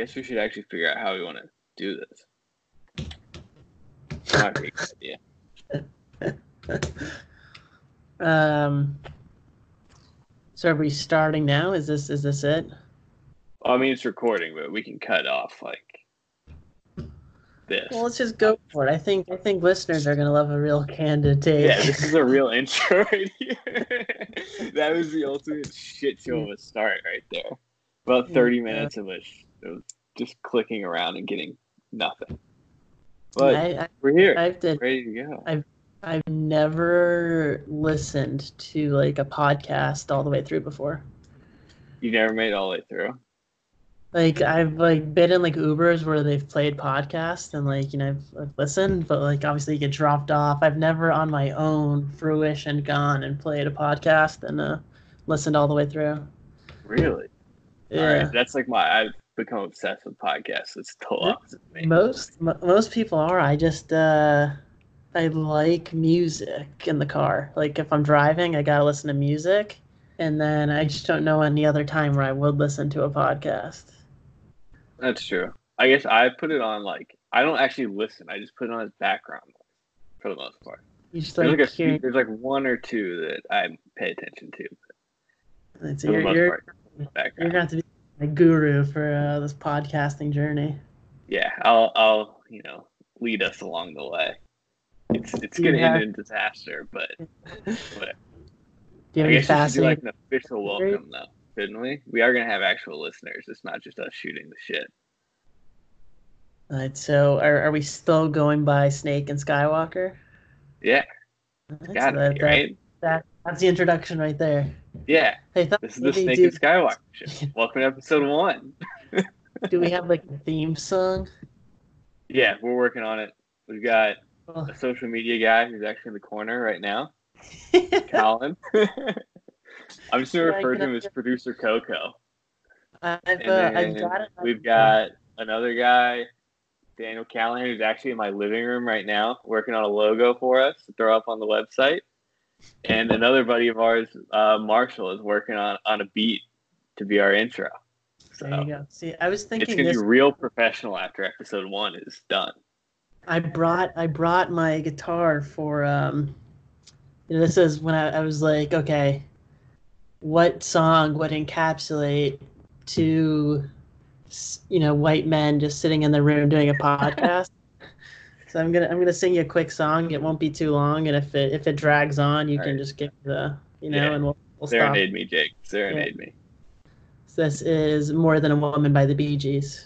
guess we should actually figure out how we want to do this. That might be a good idea. So are we starting now? Is this it? I mean, it's recording, but we can cut off like this. Well, let's just go for it. I think listeners are gonna love a real candid take. Yeah, this is a real intro right here. That was the ultimate shit show of a start right there. About 30 minutes of us just clicking around and getting nothing. But we're here, ready to go. I've never listened to like a podcast all the way through before. You never made it all the way through? Like I've like been in like Ubers where they've played podcasts and like, you know, I've listened, but like obviously you get dropped off. I've never on my own fruition gone and played a podcast and listened all the way through. Really? Yeah. All right. That's like I've become obsessed with podcasts. It's total opposite of me. Most people are. I just I like music in the car. Like if I'm driving, I gotta listen to music, and then I just don't know any other time where I would listen to a podcast. That's true. I guess I put it on like I don't actually listen. I just put it on as background noise for the most part. You just like there's like one or two that I pay attention to. For the most part, background. You're going to be my guru for this podcasting journey. Yeah, I'll lead us along the way. It's going to end in disaster, but whatever. Do you have I guess we should do like an fascinating official welcome though, shouldn't we? We are going to have actual listeners. It's not just us shooting the shit. All right, so are we still going by Snake and Skywalker? Yeah. Gotta be, right? That's the introduction right there. Yeah. This is the Snake and Skywalker show. Welcome to episode 1. Do we have like a theme song? Yeah, we're working on it. We've got a social media guy who's actually in the corner right now. Colin. I'm just going to refer to him as Producer Coco. We've got another guy, Daniel Callahan, who's actually in my living room right now working on a logo for us to throw up on the website. And another buddy of ours, Marshall, is working on a beat to be our intro. So there you go. See, I was thinking it's going to be real professional after episode 1 is done. I brought my guitar for this is when I was like, okay, what song would encapsulate two white men just sitting in the room doing a podcast? So I'm gonna sing you a quick song. It won't be too long, and if it drags on, you can just give and we'll Serenade stop. Me, Jake. Serenade me. So this is More Than a Woman by the Bee Gees.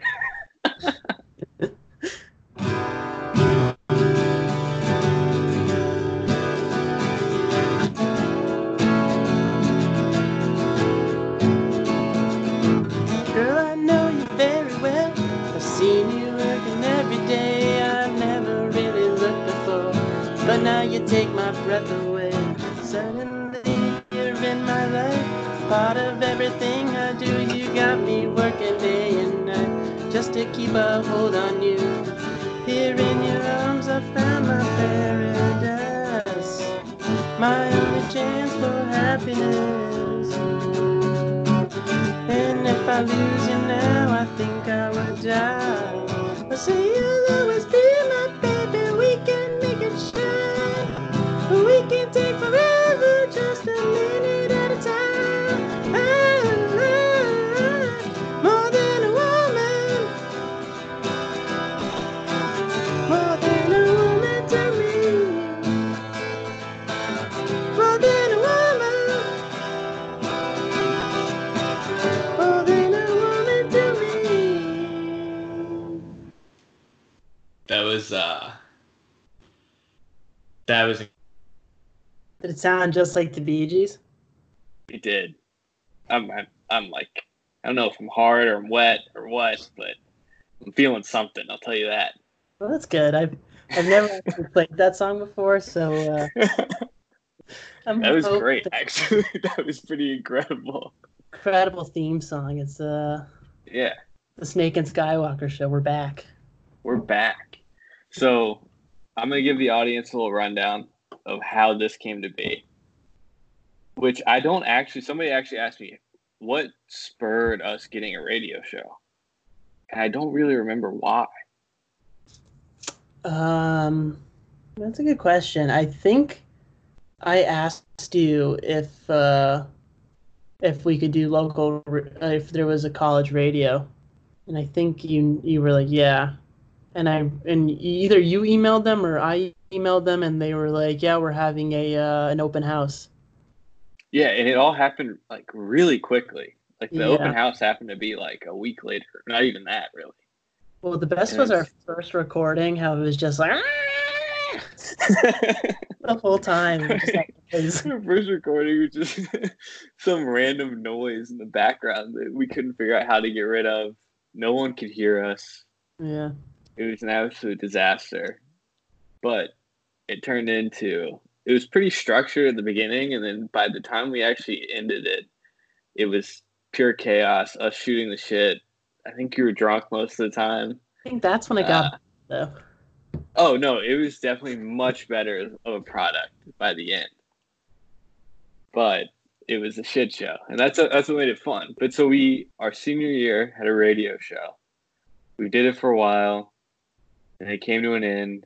But now you take my breath away. Suddenly you're in my life, part of everything I do. You got me working day and night just to keep a hold on you. Here in your arms I found my paradise, my only chance for happiness. And if I lose you now, I think I would die. I say you'll always be my baby. We can make it shine. We can take forever, just a minute at a time. More than a woman, more than a woman to me. More than a woman, more than a woman to me. That was. Did it sound just like the Bee Gees? It did. I'm like, I don't know if I'm hard or I'm wet or what, but I'm feeling something. I'll tell you that. Well, that's good. I've never actually played that song before, so that was great. Actually, that was pretty incredible. Incredible theme song. It's the Snake and Skywalker show. We're back. We're back. So I'm gonna give the audience a little rundown of how this came to be. Which somebody actually asked me, what spurred us getting a radio show? and I don't really remember why. That's a good question. I think I asked you if we could do local, if there was a college radio, and I think you were like, yeah, and either you emailed them or I emailed them, and they were like, yeah, we're having an open house. Yeah, and it all happened like really quickly. Like the open Yeah. house happened to be like a week later. Not even that, really. Well, the best And was our it's first recording. How it was just like the whole time, just that noise. our first recording was just some random noise in the background that we couldn't figure out how to get rid of. No one could hear us. Yeah. It was an absolute disaster. But it turned into, it was pretty structured at the beginning, and then by the time we actually ended it, it was pure chaos, us shooting the shit. I think you were drunk most of the time. I think that's when it got though. Oh no, it was definitely much better of a product by the end. But it was a shit show, and that's what made it fun. But so our senior year had a radio show. We did it for a while, and it came to an end.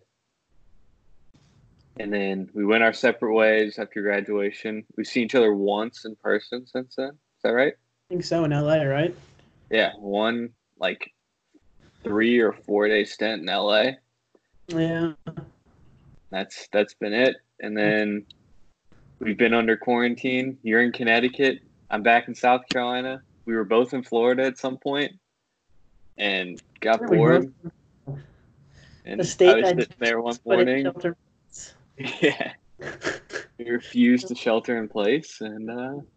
And then we went our separate ways after graduation. We've seen each other once in person since then. Is that right? I think so in LA, right? Yeah, one like 3 or 4 day stint in LA. Yeah. That's been it. And then we've been under quarantine. You're in Connecticut. I'm back in South Carolina. We were both in Florida at some point and got bored. And the state I was that sitting there one put in morning. shelter. Yeah. We refused to shelter in place, and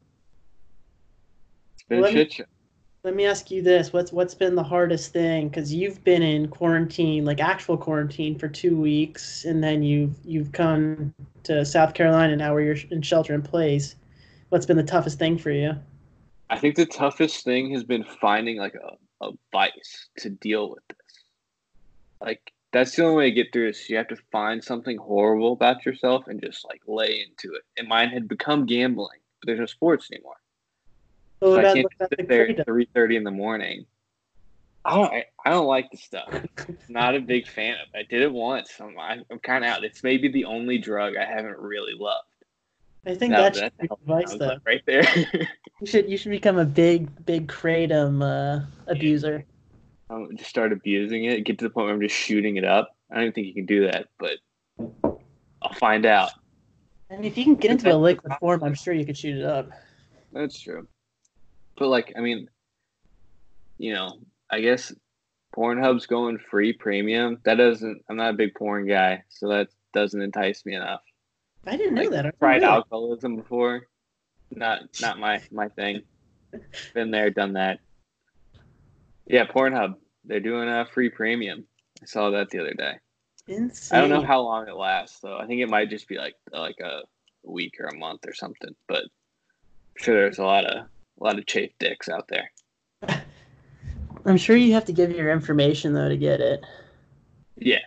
it's been a shit show. Let me ask you this: what's been the hardest thing? Because you've been in quarantine, like actual quarantine, for 2 weeks, and then you've come to South Carolina now, where you're in shelter in place. What's been the toughest thing for you? I think the toughest thing has been finding like a vice to deal with this. Like that's the only way to get through is you have to find something horrible about yourself and just like lay into it. And mine had become gambling, but there's no sports anymore. Well, So I can't what about sit the there at Kratom? 3:30 in the morning. I don't like the stuff. Not a big fan of it. I did it once. I'm kind of out. It's maybe the only drug I haven't really loved. I think that's That's your advice, though. like right there. You should become a big Kratom abuser. I'll just start abusing it. Get to the point where I'm just shooting it up. I don't even think you can do that, but I'll find out. I mean, if you can get into a liquid form, I'm sure you could shoot it up. That's true. But like, I mean, you know, I guess Pornhub's going free premium. That doesn't. I'm not a big porn guy, so that doesn't entice me enough. I didn't know that. Tried alcoholism before. Not my thing. Been there, done that. Yeah, Pornhub. They're doing a free premium. I saw that the other day. Insane. I don't know how long it lasts, though. I think it might just be like a week or a month or something. But I'm sure there's a lot of chafe dicks out there. I'm sure you have to give your information though to get it. Yeah.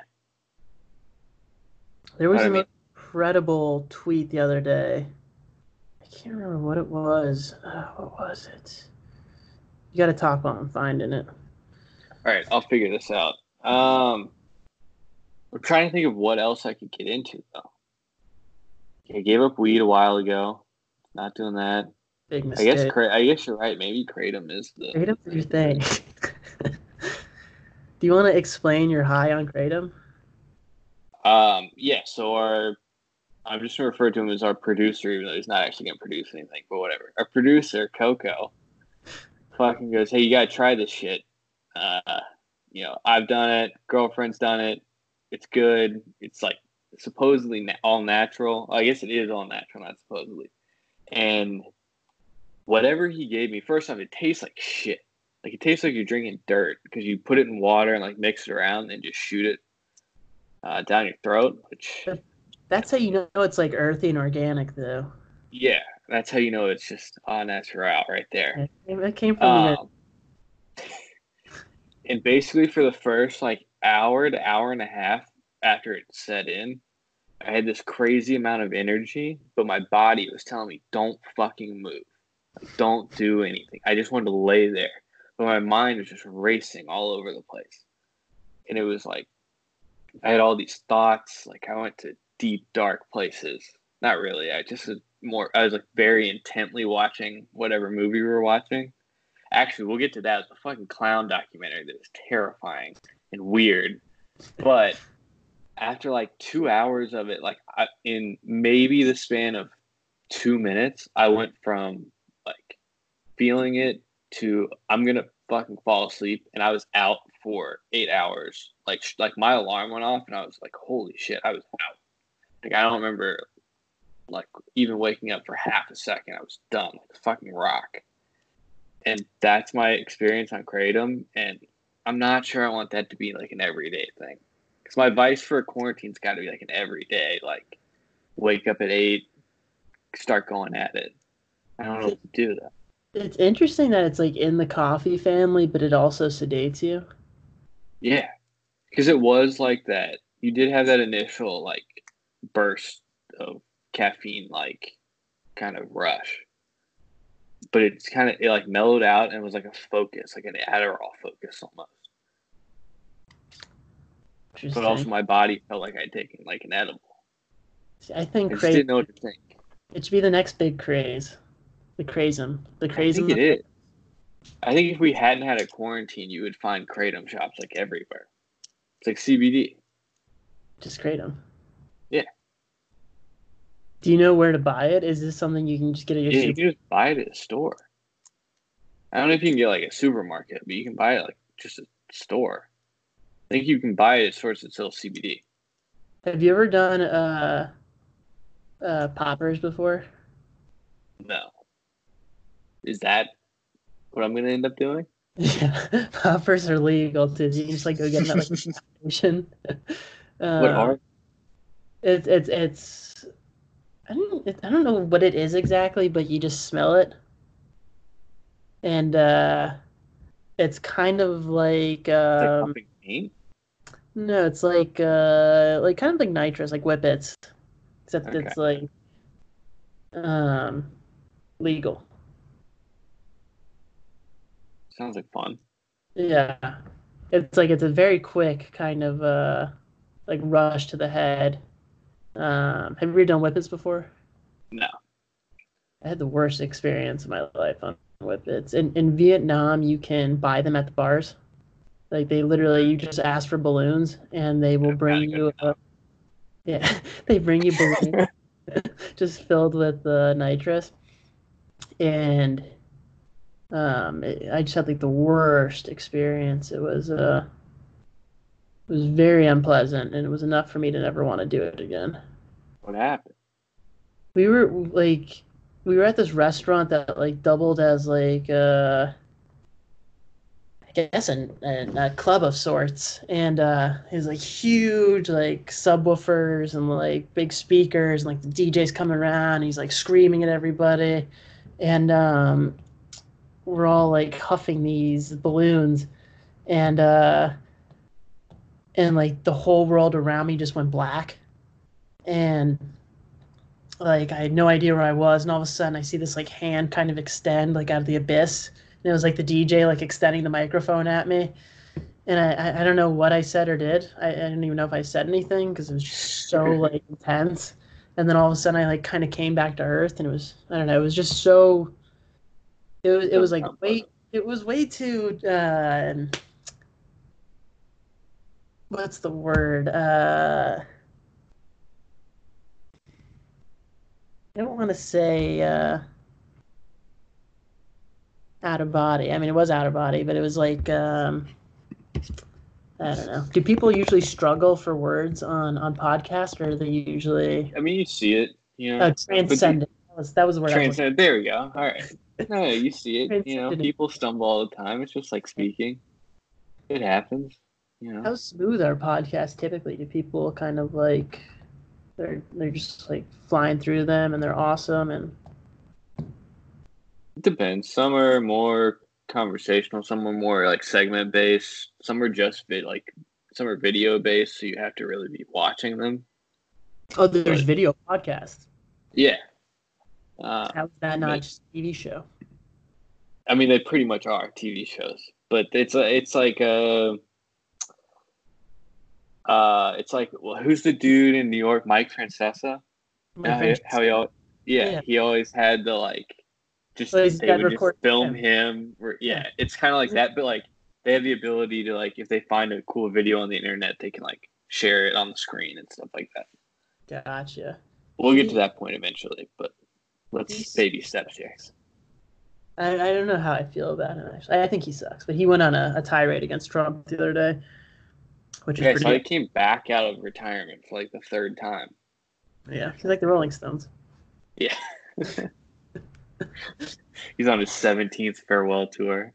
There was an incredible tweet the other day. I can't remember what it was. What was it? You got to talk while I'm finding it. All right, I'll figure this out. I'm trying to think of what else I could get into though. I gave up weed a while ago. Not doing that. Big mistake. I guess you're right. Maybe Kratom is Kratom's your thing. Do you want to explain your high on Kratom? Yeah. So I'm just going to refer to him as our producer, even though he's not actually going to produce anything. But whatever. Our producer, Coco, fucking goes, "Hey, you got to try this shit. I've done it. Girlfriend's done it. It's good. It's like supposedly all natural. I guess it is all natural, not supposedly. And whatever he gave me, first off, it tastes like shit. Like it tastes like you're drinking dirt because you put it in water and like mix it around and just shoot it down your throat. Which that's how you know it's like earthy and organic, though. Yeah, that's how you know it's just au natural right there. It came from and basically for the first like hour to hour and a half after it set in, I had this crazy amount of energy, but my body was telling me, don't fucking move. Like, don't do anything. I just wanted to lay there. but my mind was just racing all over the place. And it was like, I had all these thoughts. Like, I went to deep, dark places. Not really. I was like very intently watching whatever movie we were watching. Actually, we'll get to that. It's a fucking clown documentary that is terrifying and weird. But after like 2 hours of it, like in maybe the span of 2 minutes, I went from like feeling it to I'm gonna fucking fall asleep, and I was out for 8 hours. Like my alarm went off, and I was like, holy shit, I was out. Like, I don't remember like even waking up for half a second. I was done, like a fucking rock. And that's my experience on Kratom, and I'm not sure I want that to be like an everyday thing. Because my advice for a quarantine's got to be like an everyday, like wake up at 8, start going at it. I don't know what to do with that. It's interesting that it's like in the coffee family, but it also sedates you. Yeah, because it was like that. You did have that initial like burst of caffeine, like kind of rush, but it like mellowed out and was like a focus, like an Adderall focus almost. But also my body felt like I'd taken like an edible. I think I just didn't know what to think. It should be the next big craze. The Kratom. The Kratom. I think it is. I think if we hadn't had a quarantine, you would find Kratom shops like everywhere. It's like CBD. Just Kratom. Yeah. Do you know where to buy it? Is this something you can just get at your you can just buy it at a store. I don't know if you can get like a supermarket, but you can buy it like just a store. I think you can buy it at stores that sell CBD. Have you ever done poppers before? No. Is that what I'm going to end up doing? Yeah, poppers are legal too. You can just like go get them at like a station. What are? It's I don't know what it is exactly, but you just smell it, and it's kind of like It's like no, it's like kind of like nitrous, like Whippets, except okay. It's like legal. Sounds like fun. Yeah, it's a very quick kind of like rush to the head. Have you ever done Whippets before? No. I had the worst experience of my life on Whippets. In Vietnam, you can buy them at the bars. Like they literally, you just ask for balloons, and they will bring you. Yeah, they bring you balloons just filled with nitrous, and I just had like the worst experience. It was very unpleasant, and it was enough for me to never want to do it again. What happened? We were at this restaurant that like doubled as like I guess a club of sorts, and it was like huge like subwoofers and like big speakers, and like the DJ's coming around, and he's like screaming at everybody, and we're all like huffing these balloons, and like the whole world around me just went black, and like I had no idea where I was, and all of a sudden I see this like hand kind of extend like out of the abyss, and it was like the DJ like extending the microphone at me, and I don't know what I said or did. I don't even know if I said anything because it was just so like intense, and then all of a sudden I like kind of came back to earth, and it was, I don't know, it was just so it was like way too what's the word I don't want to say out of body. I mean, it was out of body, but it was like I don't know. Do people usually struggle for words on podcasts, or are they usually? I mean, you see it, you know. Transcendent. That was the word. Transcendent. There we go. All right. No, you see it. You know, people stumble all the time. It's just like speaking. It happens. You know. How smooth are podcasts typically? Do people kind of like they're just like flying through them and they're awesome? And it depends. Some are more conversational. Some are more like segment based. Some are just some are video based, so you have to really be watching them. Oh, there's video podcasts. Yeah. How is that not just a TV show? I mean, they pretty much are TV shows, but it's like it's like, well, who's the dude in New York? Mike Francesa. My friend. Yeah. He always had the like, just Well, he's they got would just record film him. him. It's kind of like that, but like they have the ability to like if they find a cool video on the internet, they can like share it on the screen and stuff like that. Gotcha. We'll get to that point eventually, but let's baby steps here. I don't know how I feel about him, actually. I think he sucks, but he went on a tirade against Trump the other day, which is pretty so he came back out of retirement for like the third time. Yeah, he's like the Rolling Stones. Yeah. He's on his 17th farewell tour.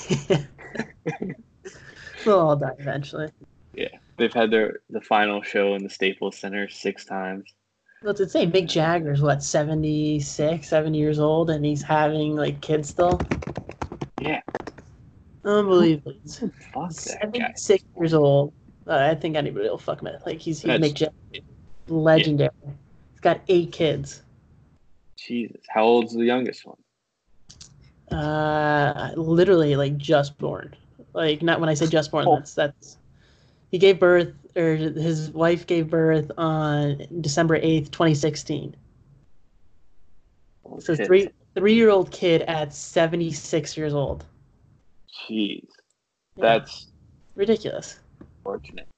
They'll all die eventually. Yeah. They've had the final show in the Staples Center 6 times. Well, it's insane. Mick Jagger's, 76, 70 years old, and he's having, kids still? Yeah. Unbelievable. Fuck that guy. 76 years old. I think anybody will fuck him. He's Mick Jagger. Legendary. Yeah. He's got 8 kids. Jesus. How old's the youngest one? Literally, just born. Not when I say just born, that's... He gave birth, or his wife gave birth on December 8th, 2016. So three-year-old kid at 76 years old. Jeez. That's ridiculous. Fortunate.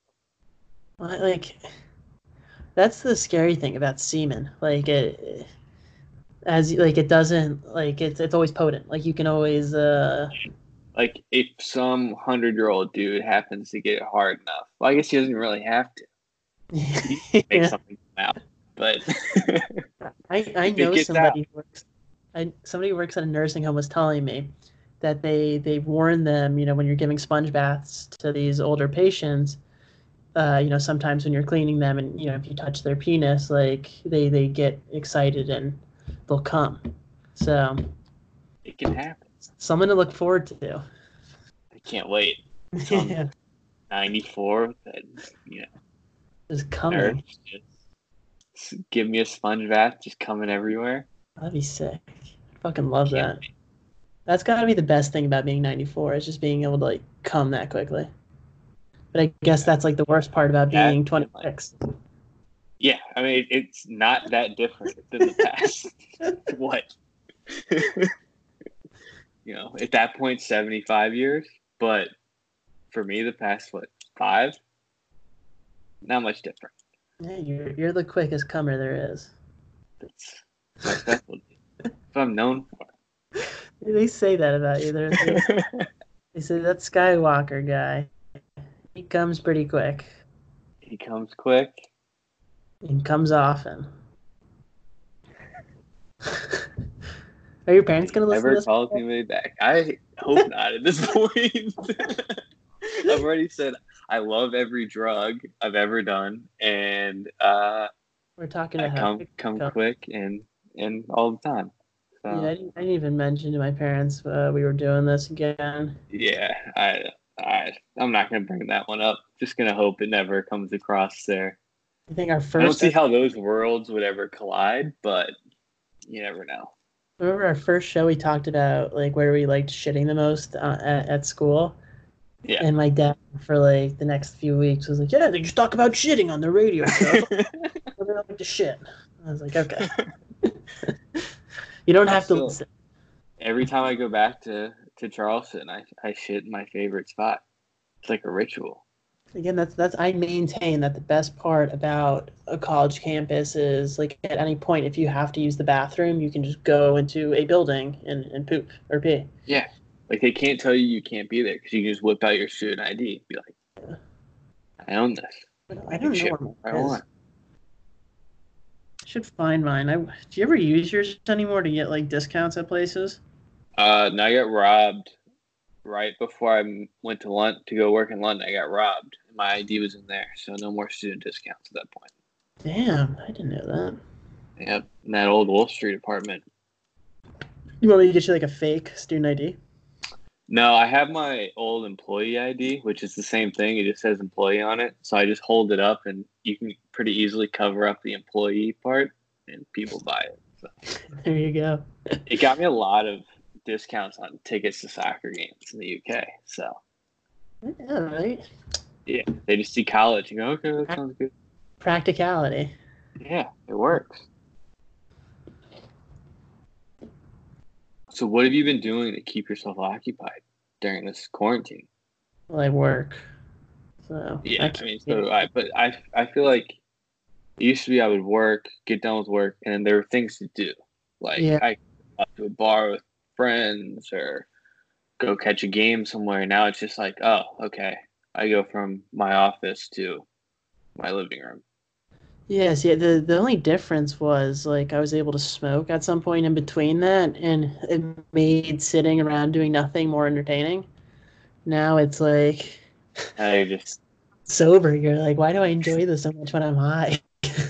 That's the scary thing about semen. It doesn't, it's always potent. You can always... if some 100-year-old dude happens to get it hard enough, well, I guess he doesn't really have to. He make something come out, but I know somebody who works at a nursing home was telling me that they warn them, when you're giving sponge baths to these older patients, sometimes when you're cleaning them and if you touch their penis, they get excited and they'll come. So it can happen. Something to look forward to. I can't wait. 94, just coming. Just give me a sponge bath, just coming everywhere. That'd be sick. I fucking love that. That's got to be the best thing about being 94 is just being able to come that quickly. But I guess that's the worst part about being 26. Yeah, I mean it's not that different than the past. What? At that point, 75 years. But for me, the past, 5? Not much different. Yeah, you're the quickest comer there is. That's my specialty. That's what I'm known for. They say that about you. They say that Skywalker guy, he comes pretty quick. He comes quick. And comes often. Are your parents going to listen to this? Never calls anybody back. I hope not at this point. I've already said I love every drug I've ever done, and we're talking about come quick and all the time. So, yeah, I didn't even mention to my parents we were doing this again. Yeah, I'm not going to bring that one up. Just going to hope it never comes across there. I think our first. I don't see how those worlds would ever collide, but you never know. Remember our first show we talked about where we liked shitting the most at school? Yeah. And my dad for the next few weeks was like, yeah, they just talk about shitting on the radio show. I don't like to shit. I was like, okay. You don't have to listen. Every time I go back to Charleston, I shit in my favorite spot. It's like a ritual. Again, that's I maintain that the best part about a college campus is at any point if you have to use the bathroom, you can just go into a building and poop or pee. Yeah, they can't tell you can't be there because you can just whip out your student ID and be like, I own this. I don't know where I want. I should find mine. Do you ever use yours anymore to get discounts at places? No, I got robbed. Right before I went to go work in London, I got robbed. My ID was in there, so no more student discounts at that point. Damn, I didn't know that. Yep, in that old Wall Street apartment. You want me to get you a fake student ID? No, I have my old employee ID, which is the same thing. It just says employee on it. So I just hold it up, and you can pretty easily cover up the employee part, and people buy it. So. There you go. It got me a lot of discounts on tickets to soccer games in the UK. So Yeah, right. yeah, they just see college and go, okay, that sounds good. Practicality. Yeah, it works. So what have you been doing to keep yourself occupied during this quarantine? Well, I work. So Yeah, I mean, so do I. But I feel like it used to be I would work, get done with work, and then there were things to do. Like Yeah. I go out to a bar with friends or go catch a game somewhere. Now it's just like, oh, okay. I go from my office to my living room. Yes, yeah. The only difference was like I was able to smoke at some point in between that, and it made sitting around doing nothing more entertaining. Now it's like I just sober. You're like, why do I enjoy this so much when I'm high?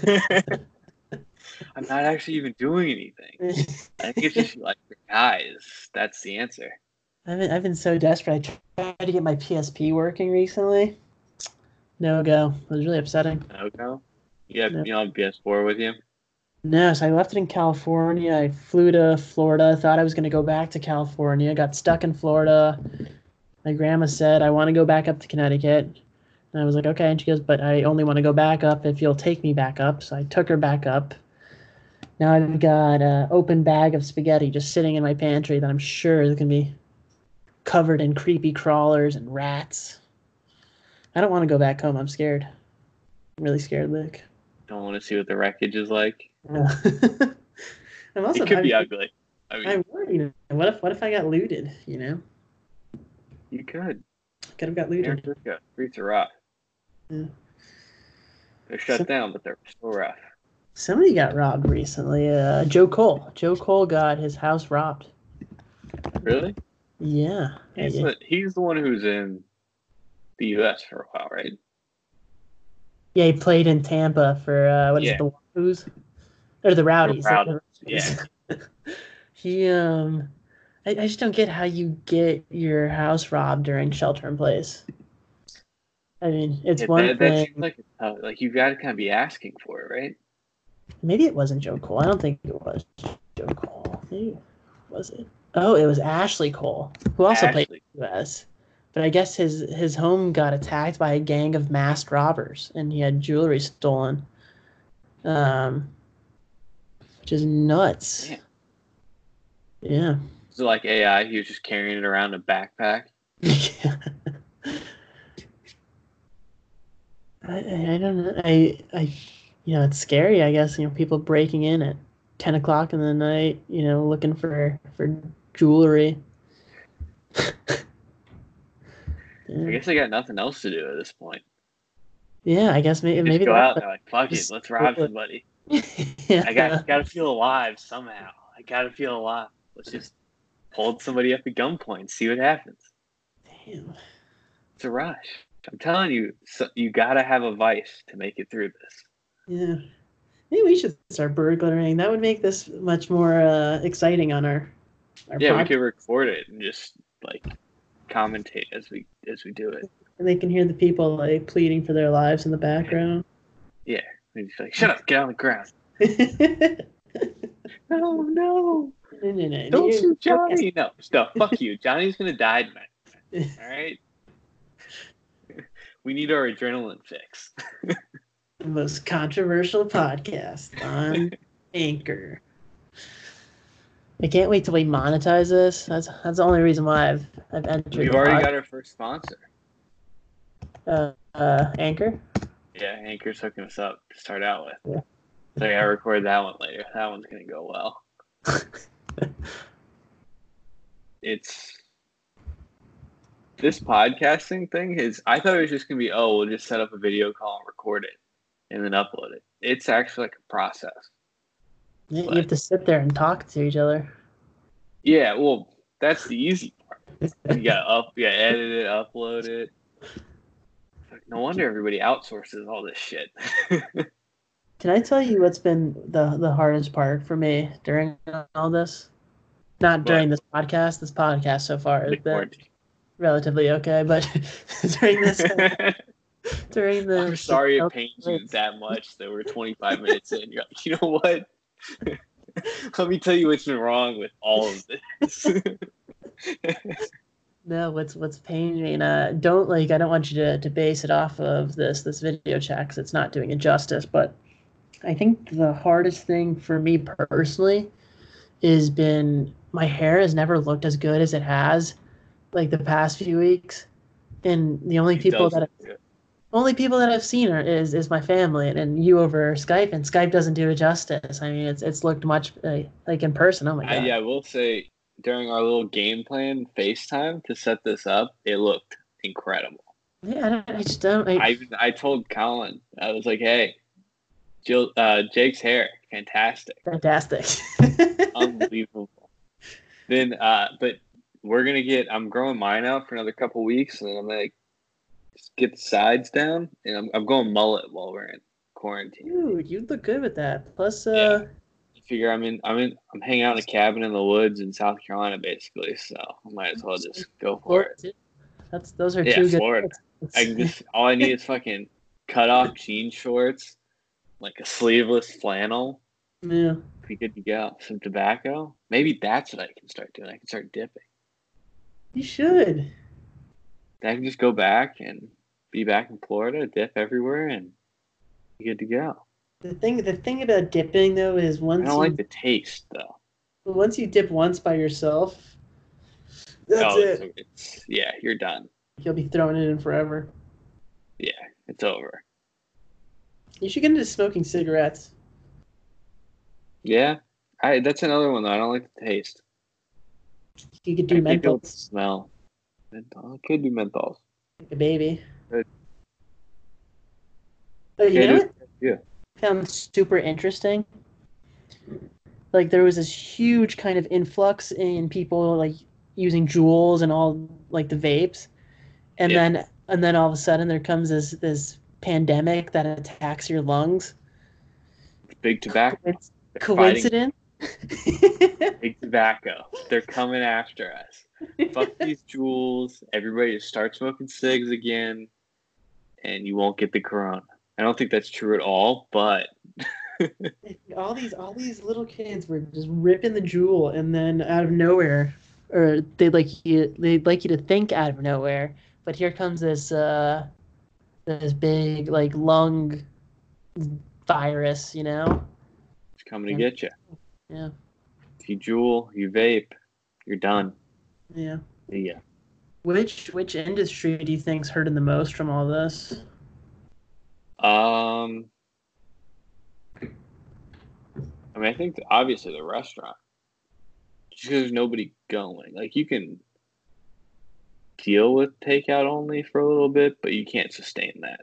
I'm not actually even doing anything. I think it's just like for guys. That's the answer. I've been so desperate. I tried to get my PSP working recently. No go. It was really upsetting. Okay. You have No. you know PS4 with you? No, so I left it in California. I flew to Florida. Thought I was going to go back to California. Got stuck in Florida. My grandma said, I want to go back up to Connecticut. And I was like, okay. And she goes, but I only want to go back up if you'll take me back up. So I took her back up. Now I've got an open bag of spaghetti just sitting in my pantry that I'm sure is going to be covered in creepy crawlers and rats. I don't want to go back home. I'm scared. I'm really scared, Luke. Don't want to see what the wreckage is like. I'm also It could be ugly. I mean, I worry. What if I got looted? You know, you could. could have got looted. Streets are rough. Yeah. They're shut down, but they're still rough. Somebody got robbed recently. Joe Cole. Joe Cole got his house robbed. Really? Yeah. He's the one who's in the U.S. for a while, right? Yeah, he played in Tampa for what is it, the Wahoos? Or the Rowdies. Yeah. He I just don't get how you get your house robbed during shelter in place. I mean, it's one thing. Like you got to kind of be asking for it, right? Maybe it wasn't Joe Cole. I don't think it was Joe Cole. Maybe was it? Oh, it was Ashley Cole, who also played in the U.S. But I guess his home got attacked by a gang of masked robbers, and he had jewelry stolen, which is nuts. Damn. Yeah. So like AI, he was just carrying it around in a backpack. Yeah. I don't know. I it's scary. I guess people breaking in at 10 o'clock in the night. Looking for jewelry. Yeah. I guess they got nothing else to do at this point. Yeah, I guess maybe just go out and they're like, fuck it, let's rob somebody. Yeah. I gotta feel alive somehow. I gotta feel alive. Let's just hold somebody up at gunpoint and see what happens. Damn. It's a rush. I'm telling you, you gotta have a vice to make it through this. Yeah. Maybe we should start burglaring. That would make this much more exciting on our yeah, podcast. we could record it and just like commentate as we do it. And they can hear the people like pleading for their lives in the background. Yeah. And just like, shut up, get on the ground. No. Don't shoot Johnny. No, fuck you. Johnny's gonna die tonight. All right. We need our adrenaline fix. The most controversial podcast on Anchor. I can't wait till we monetize this. That's the only reason why I've entered. We've already got our first sponsor. Anchor. Yeah, Anchor's hooking us up to start out with. Yeah. So I gotta record that one later. That one's gonna go well. This podcasting thing I thought it was just gonna be, we'll just set up a video call and record it and then upload it. It's actually like a process. Yeah, you have to sit there and talk to each other. Yeah, well, that's the easy part. You gotta edit it, upload it. No wonder everybody outsources all this shit. Can I tell you what's been the hardest part for me during all this? Not during this podcast. This podcast so far has been relatively okay, but during this, I'm sorry it pains you that much that we're 25 minutes in. You're like, you know what? Let me tell you what's been wrong with all of this. No, what's paining me, and I don't want you to base it off of this video chat because it's not doing it justice. But I think the hardest thing for me personally has been my hair has never looked as good as it has, like the past few weeks, and the only people that I've seen is my family and you over Skype, and Skype doesn't do it justice. I mean, it's looked much like in person. Oh my god! I will say during our little game plan FaceTime to set this up, it looked incredible. Yeah, I just don't. I told Colin, I was like, "Hey, Jake's hair, fantastic, unbelievable." Then, but I'm growing mine out for another couple weeks, and I'm gonna just get the sides down, and I'm going mullet while we're in quarantine. Dude, you look good with that. Plus, yeah. I figure I'm hanging out in a cabin in the woods in South Carolina, basically. So I might as well just go for it. Those are two good. Florida. All I need is fucking cut off jean shorts, like a sleeveless flannel. Yeah. Be good to go. Some tobacco. Maybe that's what I can start doing. I can start dipping. You should. I can just go back and be back in Florida, dip everywhere, and be good to go. The thing about dipping though is I don't like the taste though. Once you dip once by yourself, that's it. Yeah, you're done. You'll be throwing it in forever. Yeah, it's over. You should get into smoking cigarettes. Yeah, that's another one though. I don't like the taste. You could do menthols. Smell. Menthol. I could do menthols. Like a baby. Good. But you know what? Yeah. Found super interesting. Like there was this huge kind of influx in people like using Juuls and all like the vapes, and then all of a sudden there comes this pandemic that attacks your lungs. Big tobacco. Coincidence? Big tobacco. They're coming after us. Fuck these Juuls. Everybody just start smoking cigs again, and you won't get the corona. I don't think that's true at all, but all these little kids were just ripping the Juul, and then out of nowhere, or they'd like you to think out of nowhere, but here comes this big like lung virus, you know. It's coming to get you. Yeah. If you Juul, you vape, you're done. Yeah. Yeah. Which industry do you think's hurting the most from all this? I mean, I think obviously the restaurant. Just because there's nobody going. Like, you can deal with takeout only for a little bit, but you can't sustain that.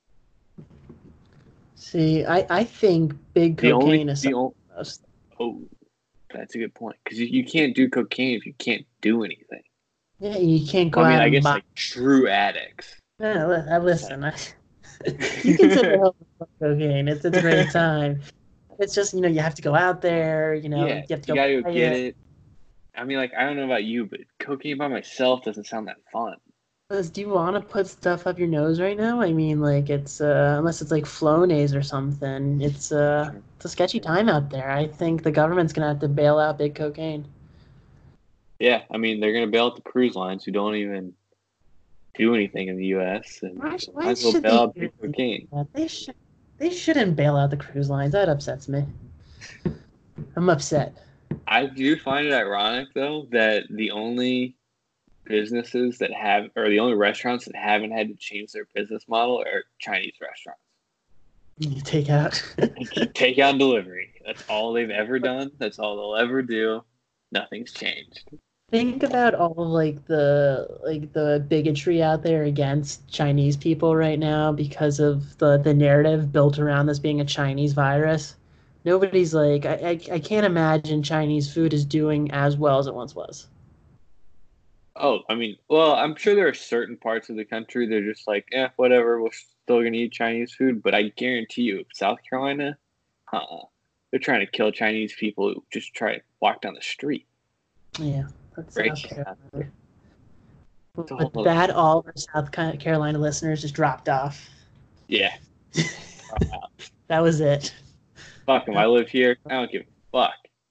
See, I think big cocaine is most. Oh, that's a good point. Because you can't do cocaine if you can't do anything. Yeah, you can't go out I guess like true addicts. Yeah, listen. You can sit there with cocaine. It's a great time. It's just, you have to go out there, you have to go. You gotta get it. I mean, like, I don't know about you, but cocaine by myself doesn't sound that fun. Do you want to put stuff up your nose right now? I mean, like, it's unless it's like Flonase or something. It's a sketchy time out there. I think the government's gonna have to bail out big cocaine. Yeah, I mean, they're gonna bail out the cruise lines who don't even do anything in the U.S. and might as well bail out big cocaine. They shouldn't bail out the cruise lines. That upsets me. I'm upset. I do find it ironic, though, that the only businesses that have, or the only restaurants that haven't had to change their business model are Chinese restaurants. Takeout. Takeout and delivery. That's all they've ever done. That's all they'll ever do. Nothing's changed. Think about all of the bigotry out there against Chinese people right now because of the narrative built around this being a Chinese virus. Nobody's like, I can't imagine Chinese food is doing as well as it once was. Oh, I mean, well, I'm sure there are certain parts of the country they're just like, whatever, we're still going to eat Chinese food. But I guarantee you, South Carolina, they're trying to kill Chinese people who just try to walk down the street. Yeah, that's South Carolina. But that all of our South Carolina listeners just dropped off. Yeah. That was it. Fuck them. I live here. I don't give a fuck.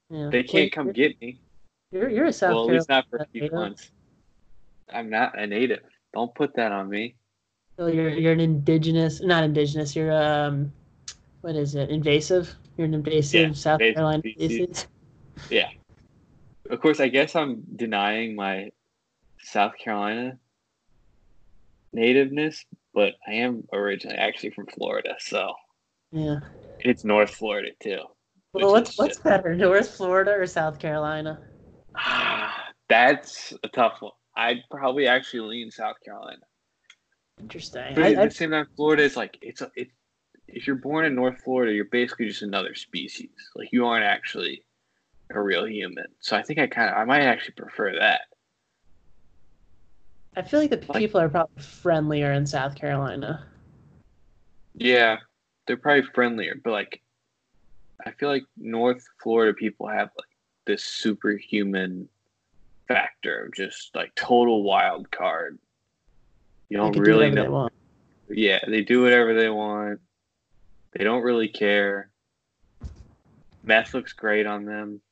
Yeah. They can't Wait, come get me. you're a South Well, at least not for a Carolina few native. months. I'm not a native. Don't put that on me. So you're an indigenous, not indigenous. You're what is it? Invasive. You're an Yeah, invasive South invasive Carolina species. species. Yeah. Of course, I guess I'm denying my South Carolina nativeness, but I am originally actually from Florida, so Yeah. it's North Florida too, Well, which is what's just better, North Florida or South Carolina? that's a tough one. I'd probably actually lean South Carolina, Interesting. but at the same time, Florida is like it's if you're born in North Florida, you're basically just another species. Like you aren't actually a real human. So I think I might actually prefer that. I feel like the Like people are probably friendlier in South Carolina. yeah, they're probably friendlier, but like I feel like North Florida people have like this superhuman factor of just like total wild card. You They don't could do really whatever know. they want. Yeah, they do whatever they want. They don't really care. Meth looks great on them.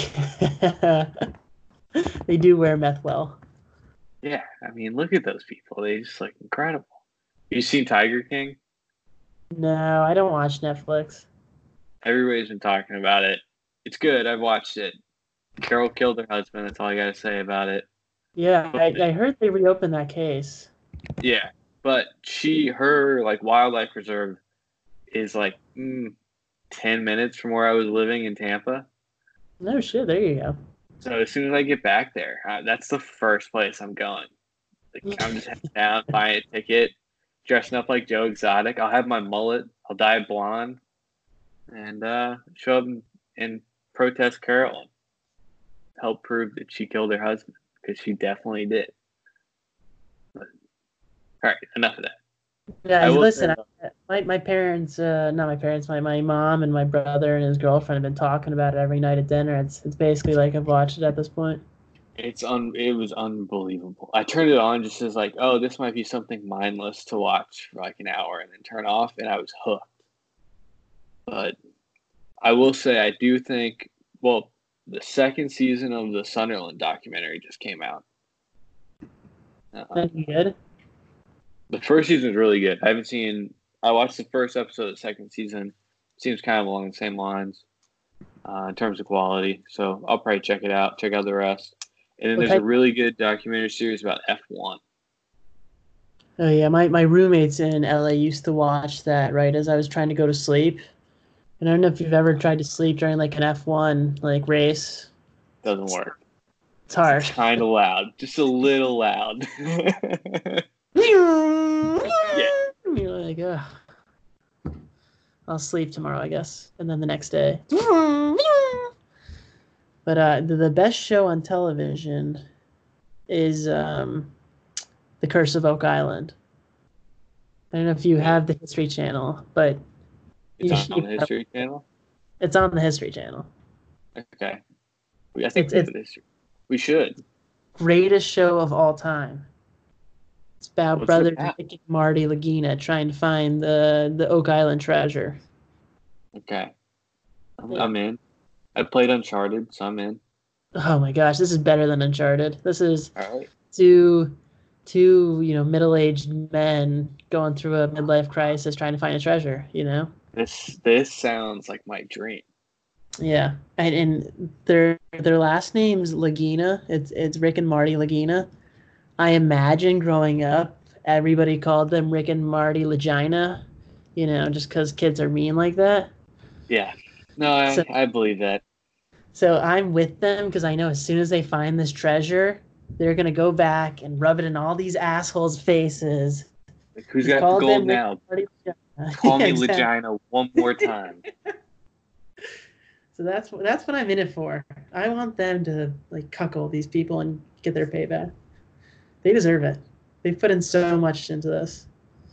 They do wear meth well. Yeah, I mean, look at those people. They just like incredible. You seen Tiger King? No, I don't watch Netflix. Everybody's been talking about it. It's good. I've watched it. Carol killed her husband. That's all I gotta say about it. Yeah, But I heard they reopened that case. yeah, but her like wildlife reserve is like 10 minutes from where I was living in Tampa. No shit, there you go. So as soon as I get back there, that's the first place I'm going. Like I'm just heading down, buying a ticket, dressing up like Joe Exotic. I'll have my mullet. I'll dye it blonde, and show up and protest Carol and help prove that she killed her husband because she definitely did. But, all right, enough of that. Yeah, I will say, listen, my parents, not my parents, my mom and my brother and his girlfriend have been talking about it every night at dinner. It's basically like I've watched it at this point. it was unbelievable. I turned it on just as like, oh, this might be something mindless to watch for like an hour and then turn off, and I was hooked. But I will say, I do think, well, the second season of the Sunderland documentary just came out. Any good? The first season is really good. I watched the first episode of the second season. Seems kind of along the same lines in terms of quality. So I'll probably check it out, check out the rest. And then What there's a type? really good documentary series about F1. Oh yeah, my roommates in LA used to watch that right as I was trying to go to sleep. And I don't know if you've ever tried to sleep during like an F1 like race. Doesn't work. It's hard. It's kind of loud, just a little loud. Yeah. You're like, ugh. I'll sleep tomorrow, I guess, and then the next day. But the best show on television is The Curse of Oak Island. I don't know if you have the History Channel, but It's on the History Channel? it's on the History Channel. Okay. I think we It's have the history. We should. greatest show of all time. It's about What's it brothers about? Rick and Marty Lagina trying to find the Oak Island treasure. Okay. I'm in. I played Uncharted, so I'm in. Oh my gosh, this is better than Uncharted. This is All right. two middle-aged men going through a midlife crisis trying to find a treasure. This sounds like my dream. Yeah, and their last name's Lagina. It's Rick and Marty Lagina. I imagine growing up, everybody called them Rick and Marty Lagina, just because kids are mean like that. Yeah. No, So, I believe that. so I'm with them because I know as soon as they find this treasure, they're gonna go back and rub it in all these assholes' faces. Like, who's We got the called gold them Rick now? and Marty Lagina. Call me Exactly. Legina one more time. So that's what I'm in it for. I want them to like cuckold these people and get their payback. They deserve it. They've put in so much into this.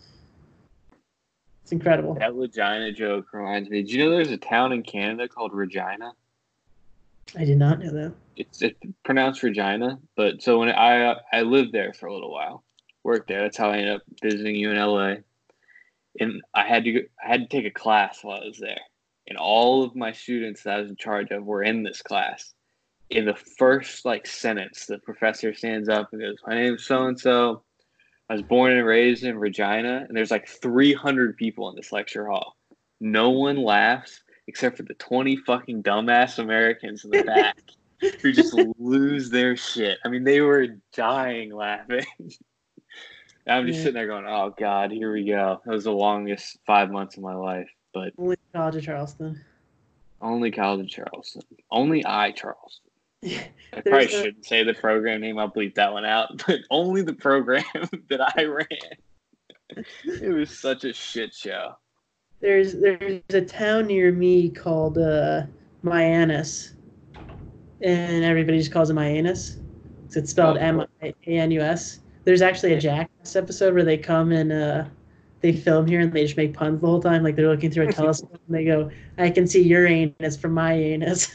It's incredible. That Legina joke reminds me. Did you know there's a town in Canada called Regina? I did not know that. It's pronounced Regina, but so when I lived there for a little while, worked there. That's how I ended up visiting you in LA. And I had to take a class while I was there. and all of my students that I was in charge of were in this class. In the first sentence, the professor stands up and goes, "My name is so and so. I was born and raised in Regina," and there's 300 people in this lecture hall. No one laughs except for the 20 fucking dumbass Americans in the back who just lose their shit. I mean, they were dying laughing. I'm just sitting there going, "Oh God, here we go." That was the longest 5 months of my life, but Only College of Charleston. only College of Charleston, only Charleston. I probably shouldn't say the program name. I'll bleep that one out. But only the program that I ran. It was such a shit show. There's a town near me called Mianus, and everybody just calls it Mianus. It's spelled Manus. There's actually a Jackass episode where they come and they film here and they just make puns the whole time. Like they're looking through a telescope and they go, "I can see your anus from my anus."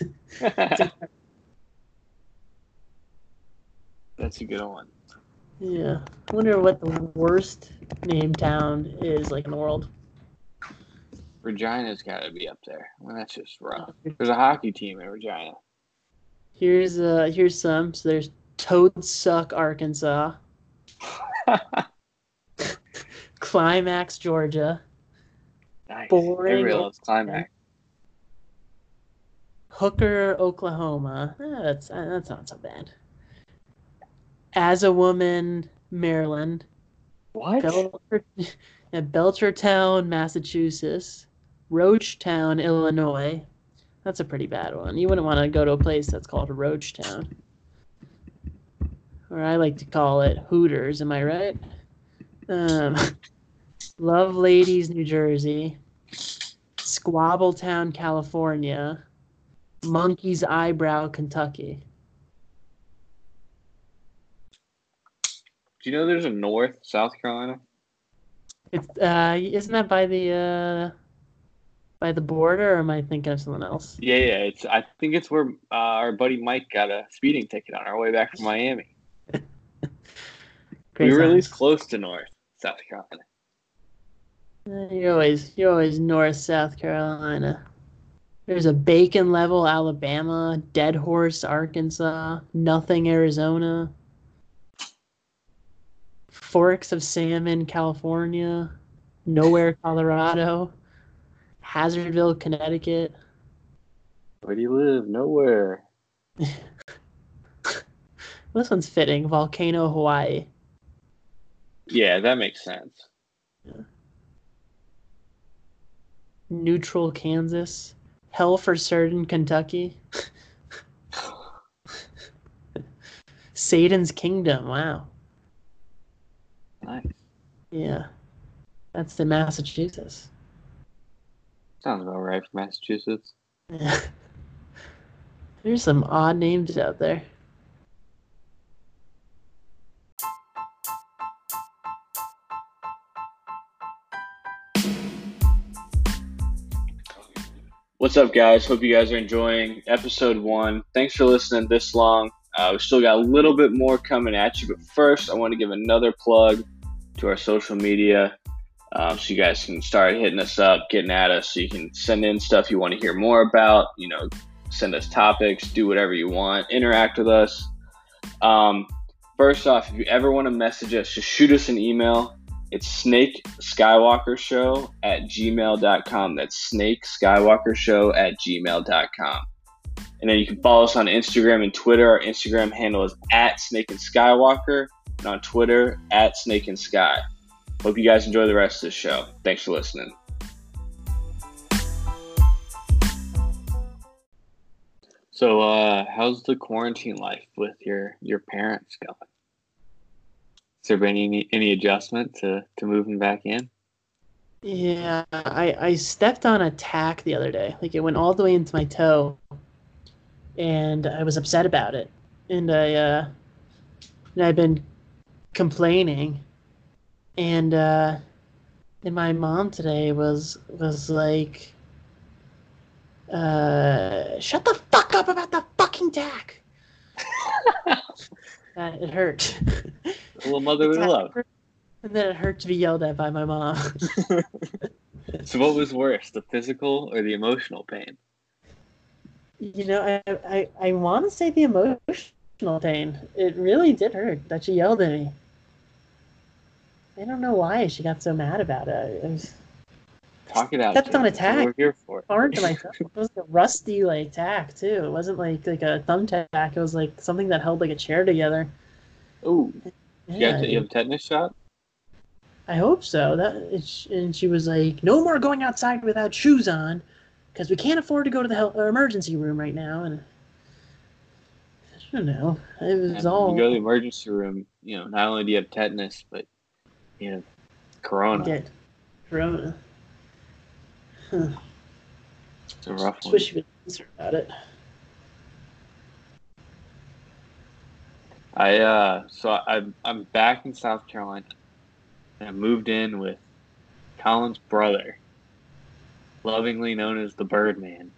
That's a good one. Yeah. I wonder what the worst named town is in the world. Regina's got to be up there. Well, that's just rough. There's a hockey team in Regina. Here's some. So there's Toadsuck, Arkansas. Climax, Georgia. Nice. Boring, Everybody loves Climax. Hooker, Oklahoma. That's not so bad. As a Woman, Maryland. What? Belchertown, Massachusetts. Roachtown, Illinois. That's a pretty bad one. You wouldn't want to go to a place that's called Roachtown. Or I like to call it Hooters, am I right? Love Ladies, New Jersey. Squabbletown, California. Monkey's Eyebrow, Kentucky. Do you know there's a North South Carolina? It's isn't that by the border, or am I thinking of someone else? Yeah. I think it's where our buddy Mike got a speeding ticket on our way back from Miami. We were at least close to North South Carolina. You're always North South Carolina. There's a Bacon Level, Alabama. Dead Horse, Arkansas. Nothing, Arizona. Forks of Salmon, California. Nowhere, Colorado. Hazardville, Connecticut. Where do you live? Nowhere. This one's fitting. Volcano, Hawaii. Yeah, that makes sense. Yeah. Neutral, Kansas. Hell for Certain, Kentucky. Satan's Kingdom. Wow. Nice. Yeah. That's in Massachusetts. Sounds about right for Massachusetts. Yeah. There's some odd names out there. What's up, guys? Hope you guys are enjoying episode 1. Thanks for listening this long. We still got a little bit more coming at you, but first I want to give another plug to our social media so you guys can start hitting us up, getting at us, so you can send in stuff you want to hear more about, send us topics, do whatever you want, interact with us. First off, if you ever want to message us, just shoot us an email. It's snakeskywalkershow@gmail.com. That's snakeskywalkershow@gmail.com. And then you can follow us on Instagram and Twitter. Our Instagram handle is @SnakeandSkywalker, and on Twitter @SnakeandSky. Hope you guys enjoy the rest of the show. Thanks for listening. So, how's the quarantine life with your parents going? Has there been any adjustment to moving back in? Yeah, I stepped on a tack the other day. It went all the way into my toe, and I was upset about it. And I've been complaining, and my mom today was like, "Shut the fuck up about the fucking tack." It hurt. A little motherly love. And then it hurt to be yelled at by my mom. So what was worse, the physical or the emotional pain? I want to say the emotional pain. It really did hurt that she yelled at me. I don't know why she got so mad about it. It was Talk it out, kept on Jake. That's what attack we're here for. hard to my thumb. It was like a rusty like tack too. It wasn't like a thumbtack. It was like something that held like a chair together. Oh, Yeah, you have a tetanus shot? I hope so. And she was like, "No more going outside without shoes on, because we can't afford to go to the emergency room right now." And I don't know. It was And when you go to the all emergency room, not only do you have tetanus, but you have corona. get corona. Huh. It's a rough Just one. wish you would answer about it. I'm back in South Carolina, and I moved in with Colin's brother, lovingly known as the Birdman.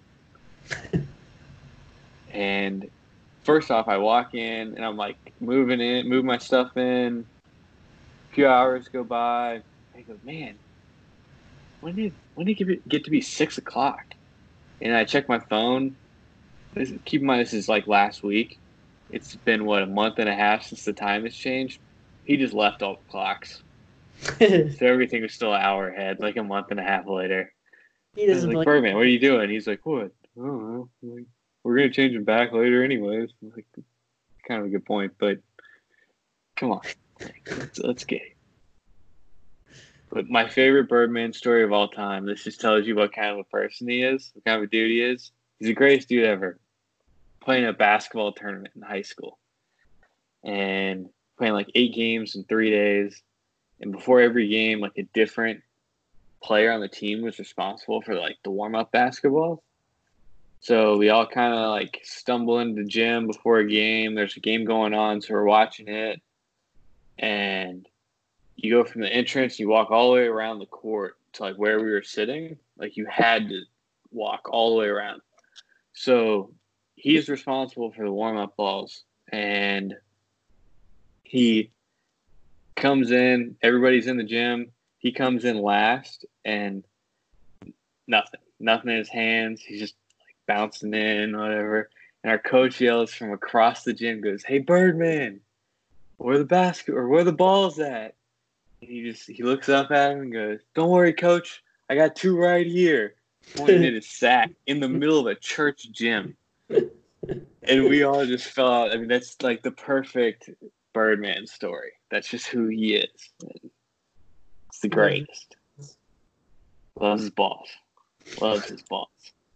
And first off, I walk in and I'm like move my stuff in. A few hours go by. I go, man, when did it get to be 6 o'clock? And I check my phone. Keep in mind, this is like last week. It's been what, a month and a half since the time has changed. He just left all the clocks, so everything was still an hour ahead, like a month and a half later. He I was doesn't like, believe. Birdman, what are you doing? He's like, what? I don't know. I'm like, we're gonna change him back later, anyways. I'm like, kind of a good point, but come on, let's get it. But my favorite Birdman story of all time. This just tells you what kind of a person he is, what kind of a dude he is. He's the greatest dude ever. Playing a basketball tournament in high school and playing like 8 games in 3 days. And before every game, like a different player on the team was responsible for like the warm up basketball. So we all kind of like stumble into the gym before a game. There's a game going on, so we're watching it. And you go from the entrance, you walk all the way around the court to like where we were sitting. Like you had to walk all the way around. So he's responsible for the warm up balls. And he comes in, everybody's in the gym. He comes in last and nothing in his hands. He's just like bouncing in, whatever. And our coach yells from across the gym, goes, "Hey, Birdman, where the balls at?" And he looks up at him and goes, "Don't worry, coach. I got 2 right here." Pointing at his sack in the middle of a church gym. And we all just fell out. I mean, that's like the perfect Birdman story. That's just who he is. It's the greatest. Loves his balls. Loves his balls.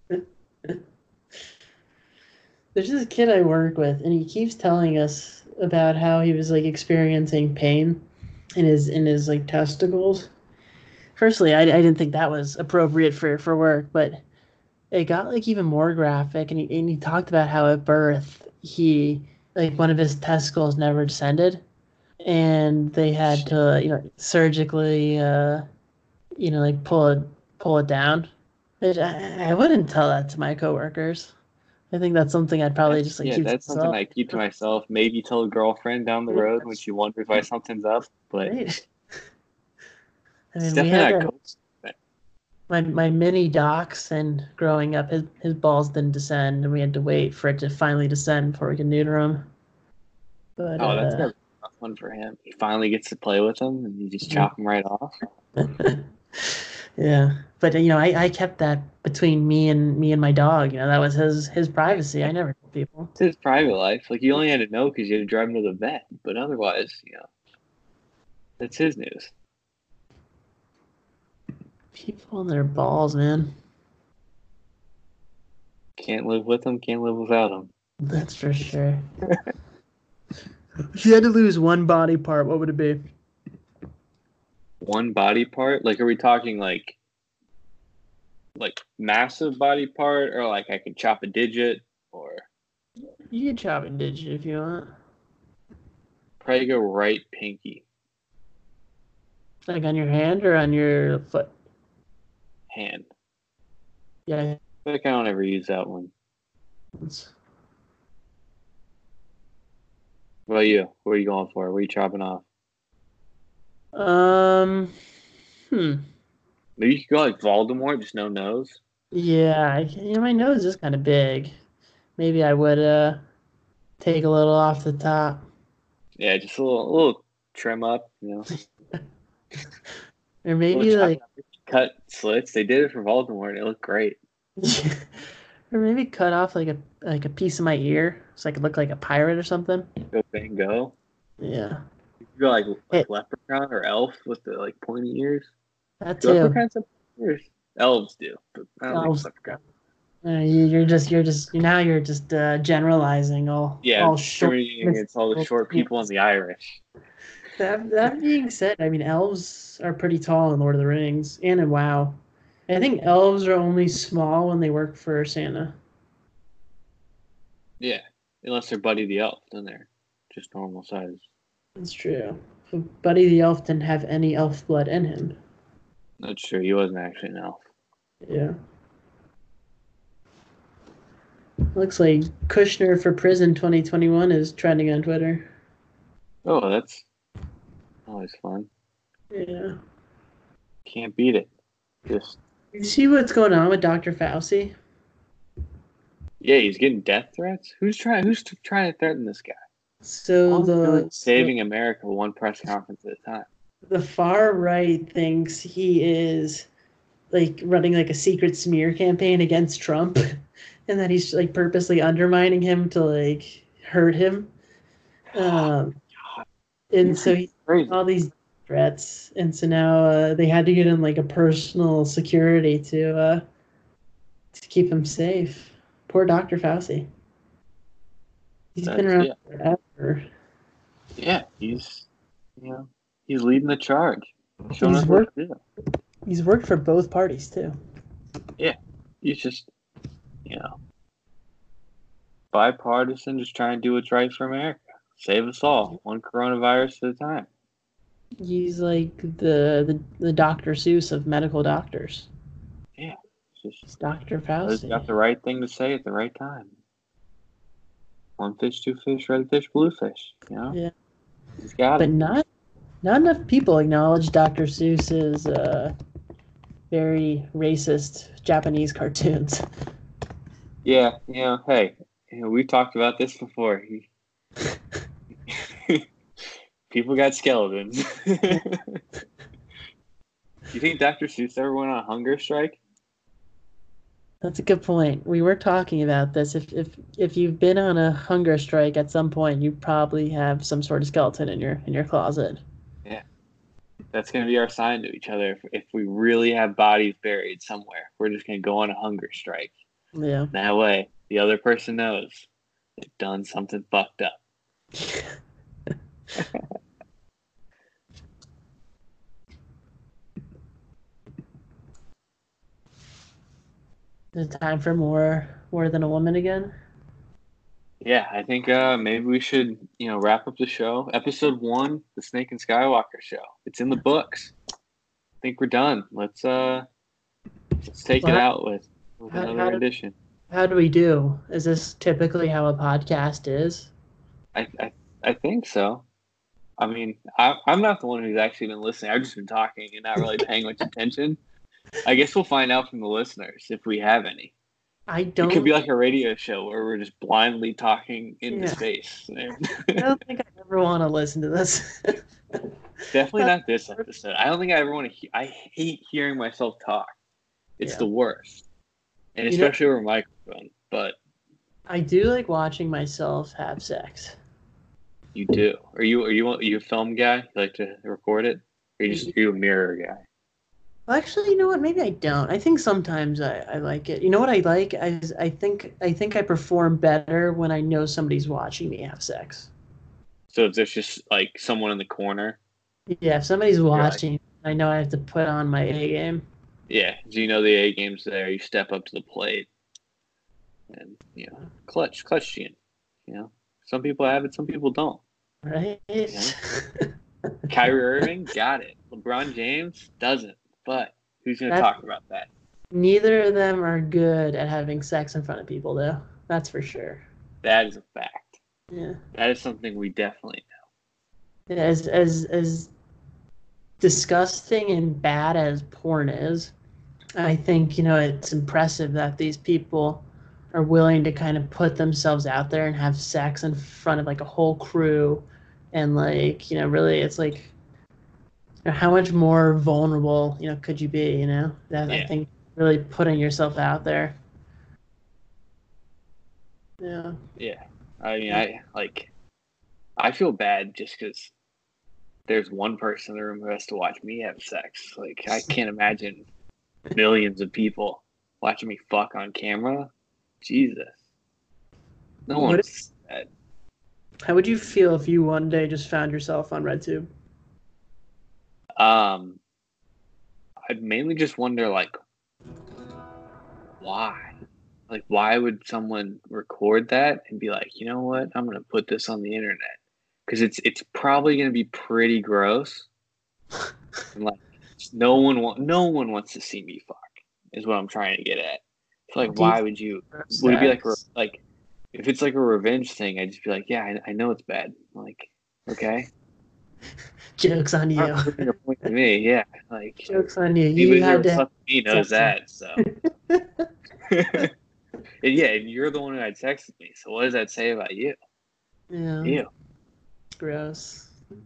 There's this kid I work with, and he keeps telling us about how he was like experiencing pain in his like testicles. Firstly, I didn't think that was appropriate for work, but it got like even more graphic, and he talked about how at birth he like one of his testicles never descended, and they had to surgically like pull it down. Which I wouldn't tell that to my coworkers. I think that's something I'd probably just like keep to That's something myself. I keep to myself. Maybe tell a girlfriend down the road when she wonders why something's up. But Right. I it's mean, we definitely had not that. coach. My mini dachshund growing up, his balls didn't descend, and we had to wait for it to finally descend before we could neuter him. But Oh, that's gonna be a rough one for him. He finally gets to play with them, and you just chop him right off. yeah. But I kept that between me and my dog. That was his privacy. I never told people. It's his private life. Like you only had to know because you had to drive him to the vet. But otherwise, that's his news. People and their balls, man. Can't live with him. Can't live without him. That's for sure. If you had to lose one body part, what would it be? One body part? Like, are we talking like massive body part, or like I could chop a digit, or You can chop and digit if you want. probably go right pinky Like on your hand or on your foot? hand. Yeah. Like I don't ever use that one. What about you? What are you going for? What are you chopping off? Um. Hmm. Maybe you could go like Voldemort, just no nose. Yeah, my nose is kind of big. Maybe I would take a little off the top. Yeah, just a little trim up, you know. Or A little maybe chop, like cut slits. They did it for Voldemort. And it looked great. or maybe cut off like a piece of my ear so I could look like a pirate or something. Go Van Gogh. Yeah. You could go like Hey, Leprechaun or Elf with the like pointy ears. that Do too. Leprechauns have pointy ears? Elves do, but I don't think Elves. Leprechaun. You're just generalizing Yeah, all short. discriminating against all the short people and the Irish. That being said, I mean elves are pretty tall in Lord of the Rings and in WoW. I think elves are only small when they work for Santa. Yeah, unless they're Buddy the Elf, then they're just normal size. That's true. But Buddy the Elf didn't have any elf blood in him. That's true. He wasn't actually an elf. Yeah. Looks like Kushner for Prison 2021 is trending on Twitter. Oh, that's always fun. Yeah. Can't beat it. Just You see what's going on with Dr. Fauci? yeah, he's getting death threats. Who's trying to threaten this guy? So All he's doing is saving America one press conference at a time. the far right thinks he is like running like a secret smear campaign against Trump and that he's like purposely undermining him to like hurt him. And so he Crazy. all these threats, and so now they had to get him like a personal security to keep him safe. Poor Dr. Fauci. He's been around forever. Yeah, he's leading the charge. Showing us what to do. He's worked for both parties too. Yeah, he's just bipartisan, just trying to do what's right for America. Save us all, one coronavirus at a time. He's like the Dr. Seuss of medical doctors. Yeah, it's Dr. Fauci. He's got the right thing to say at the right time. One fish, two fish, red fish, blue fish. You know. Yeah. He's got it. But not enough people acknowledge Dr. Seuss's very racist Japanese cartoons. Yeah, hey, we've talked about this before. People got skeletons. You think Dr. Seuss ever went on a hunger strike? That's a good point. We were talking about this. If you've been on a hunger strike at some point, you probably have some sort of skeleton in your closet. Yeah. That's going to be our sign to each other. If we really have bodies buried somewhere, we're just going to go on a hunger strike. Yeah. That way, the other person knows they've done something fucked up. Is it time for more than a woman again? Yeah, I think maybe we should, wrap up the show. Episode 1, the Snake and Skywalker show. It's in the books. I think we're done. Let's take it out with another edition. How do we do? Is this typically how a podcast is? I think so. I mean, I'm not the one who's actually been listening. I've just been talking and not really paying much attention. I guess we'll find out from the listeners if we have any. It could be like a radio show where we're just blindly talking into space. I don't think I ever want to listen to this. Definitely not this episode. I don't think I ever want to. I hate hearing myself talk. It's the worst, and especially over a microphone. But I do like watching myself have sex. You do? Are you a film guy? You like to record it? Or are you a mirror guy? Well, actually, you know what? Maybe I don't. I think sometimes I like it. You know what I like? I think I perform better when I know somebody's watching me have sex. So if there's just like someone in the corner? Yeah, if somebody's watching, I know I have to put on my A game. Yeah, so you know the A game's there. You step up to the plate. And, clutch gene. Some people have it, some people don't. Right? Kyrie Irving, got it. LeBron James doesn't. But who's going to talk about that? Neither of them are good at having sex in front of people, though. That's for sure. That is a fact. Yeah. That is something we definitely know. Yeah, as disgusting and bad as porn is, I think, it's impressive that these people are willing to kind of put themselves out there and have sex in front of like a whole crew. And like, really, it's like, how much more vulnerable, could you be, that I Yeah. think really putting yourself out there. Yeah. Yeah. I mean, I feel bad just because there's one person in the room who has to watch me have sex. Like, I can't imagine millions of people watching me fuck on camera. Jesus. No What, one's that. how would you feel if you one day just found yourself on RedTube? I'd mainly just wonder, like, why? Like, why would someone record that and be like, you know what? I'm gonna put this on the internet because it's probably gonna be pretty gross. And like, no one wants to see me fuck. Is what I'm trying to get at. So like, Do you why think would you? it's Would it be sex? like if it's like a revenge thing? I'd just be like, yeah, I know it's bad. Like, okay, Joke's on not you. proving a point to me. Yeah, like Joke's on you. You anybody who had ever to have slept with me knows sex. that. So. And yeah, and you're the one who had sex with me. So what does that say about you? Yeah. You. Gross.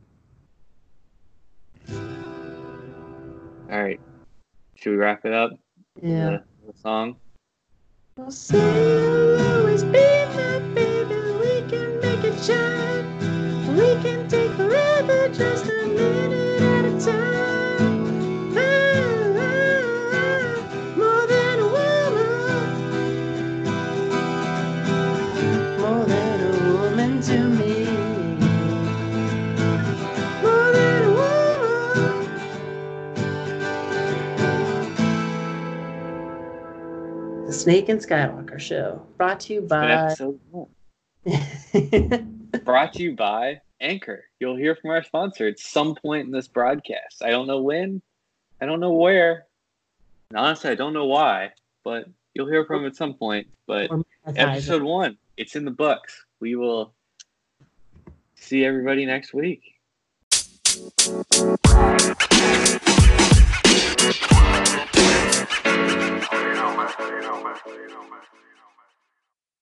All right. Should we wrap it up? Yeah. The song. I'll say you'll always be my baby. We can make it shine. We can take forever, just a minute at a time. More than a woman. More than a woman to me. More than a woman. The Snake and Skywalker Show, brought to you It's been by. episode 1. Brought to you by Anchor. You'll hear from our sponsor at some point in this broadcast. I don't know when. I don't know where. And honestly, I don't know why. But you'll hear from them at some point. But episode 1, it's in the books. We will see everybody next week.